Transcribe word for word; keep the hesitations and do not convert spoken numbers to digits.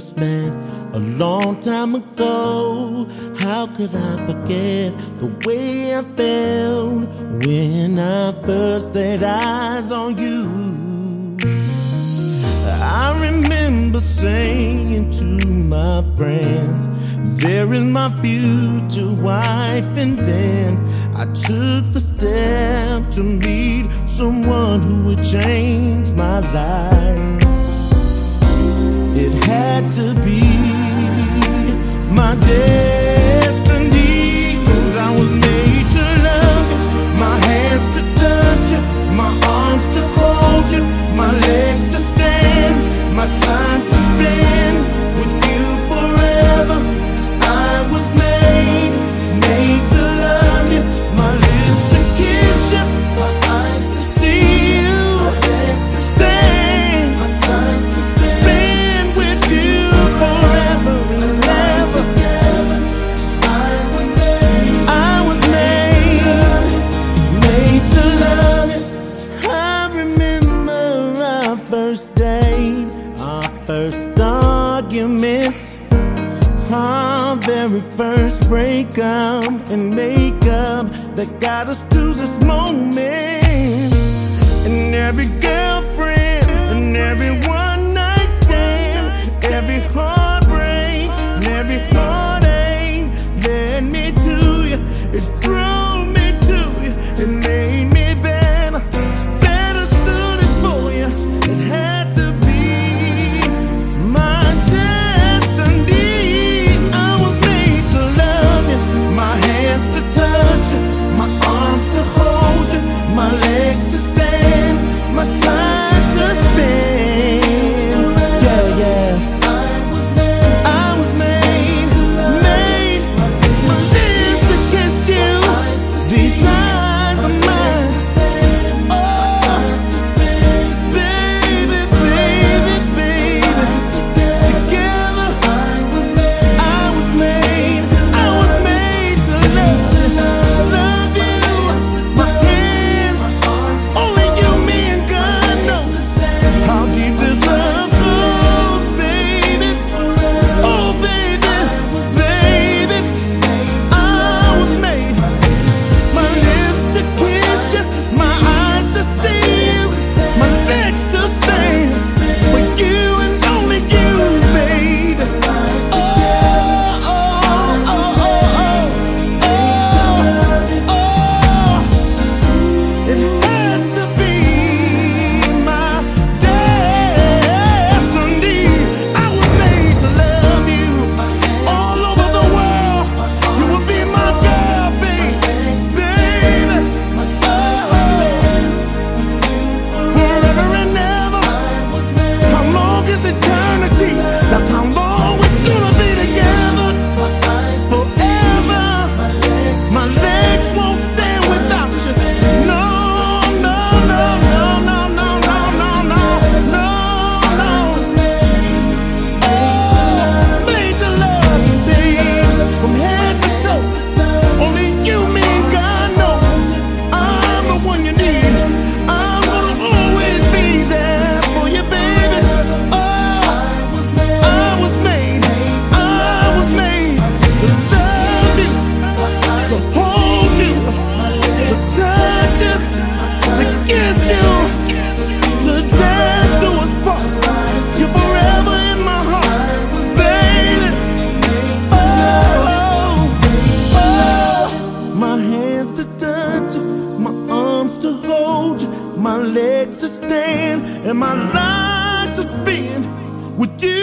first met a long time ago. How could I forget the way I felt when I first laid eyes on you? I remember saying to my friends, there is my future wife, and then I took the step to meet someone who would change my life. It had to be my destiny, 'cause I was made to love you, my hands to touch you, my arms to hold you, my legs to stand, my time to spend with you forever. I was made, made to love you, my lips to kiss you, my eyes to see you, my legs to stand, my time to spend with you forever and ever. I was made, I was made, made to love you. I remember our first date, our first arguments, our very first breakup and makeup that got us to this moment. And every girlfriend and every one night stand, every heartbreak and every heartache led me to you. It drove me to you. It made me better, better suited for you. It had to be my destiny. I was made to love you, my hands to touch you, my arms to hold you, my legs to stand, my time to spend. Yeah, yeah. I was made, I was made, made, my lips to kiss you, these eyes are mine. Oh, baby, baby, baby, together. I was made, I was made, I was made to love you, love you. My hands, only you, me, and God know how deep this love goes, baby. Oh, baby, baby, I was made. My lips to kiss you, my eyes to see you, my legs to stand for you and only you, baby. Oh, oh, oh, oh, oh, oh, oh. It had to be my destiny. I was made to love you all over the world. You will be my girl, baby, baby. Oh, forever and ever. How long is eternity? That's how long we're gonna be together. Forever. My legs won't stand without you. No, no, no, no, no, no, no, no, no, no, no. Oh, made to love you, babe, from head to toe. Only you, me, and God knows I'm the one you need. I'm gonna always be there for you, baby. Oh, I was made, I was made to love you, to hold you, to touch you, to kiss you, to dance to a spot. You're forever in my heart, baby. Oh, oh, my hands to touch you, my arms to hold you, my leg to stand, and my life to spend with you.